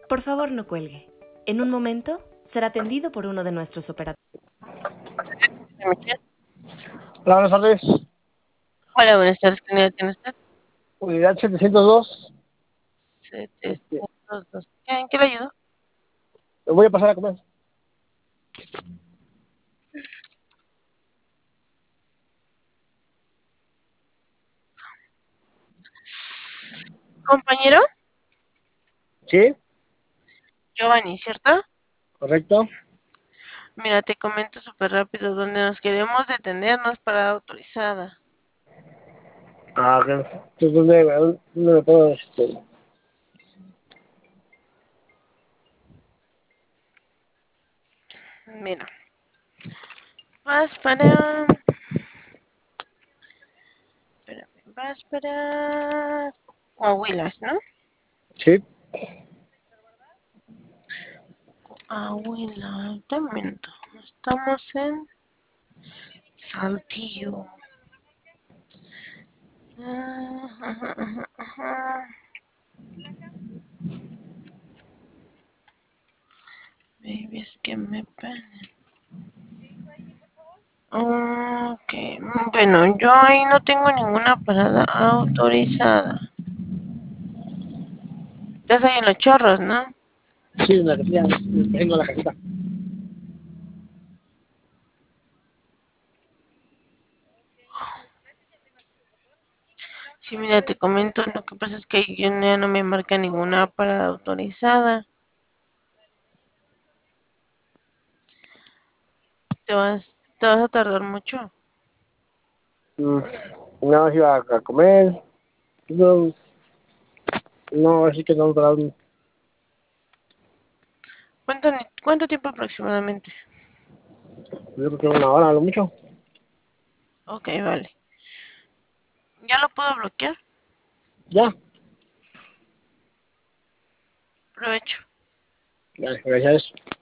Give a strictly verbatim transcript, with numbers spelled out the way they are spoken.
Por favor, no cuelgue. En un momento será atendido por uno de nuestros operadores. Hola, buenas tardes. Hola, buenas tardes. ¿Qué unidad tiene usted? Unidad setecientos dos. Este, setecientos dos. ¿Qué, ¿En qué le ayudo? me voy a pasar a comer. Compañero, ¿Sí? Giovanni, ¿cierto? ¿Correcto? Mira, te comento súper rápido donde nos queremos detenernos para autorizada. Ah, ok. Entonces, ¿dónde, dónde me puedo, este? Mira, vas para... Espérame, vas para... Coahuilas, ¿no? Sí. Coahuila, dame un minuto. Estamos en Saltillo. Ah, ajá, ajá, ajá. Baby, es que me pena. Ok, bueno, yo ahí no tengo ninguna parada autorizada. Estás ahí en los chorros, ¿no? Sí, en la casilla. Tengo la casita. Sí, mira, te comento, lo que pasa es que yo ya no me marca ninguna parada autorizada. Te vas, te vas a tardar mucho. Mm, nada más iba a comer. No, no, así que no, para un- ¿Cuánto, ni- cuánto tiempo aproximadamente? yo creo que una hora, a lo mucho. Ok, vale. ¿Ya lo puedo bloquear? Ya. Provecho. Vale, gracias.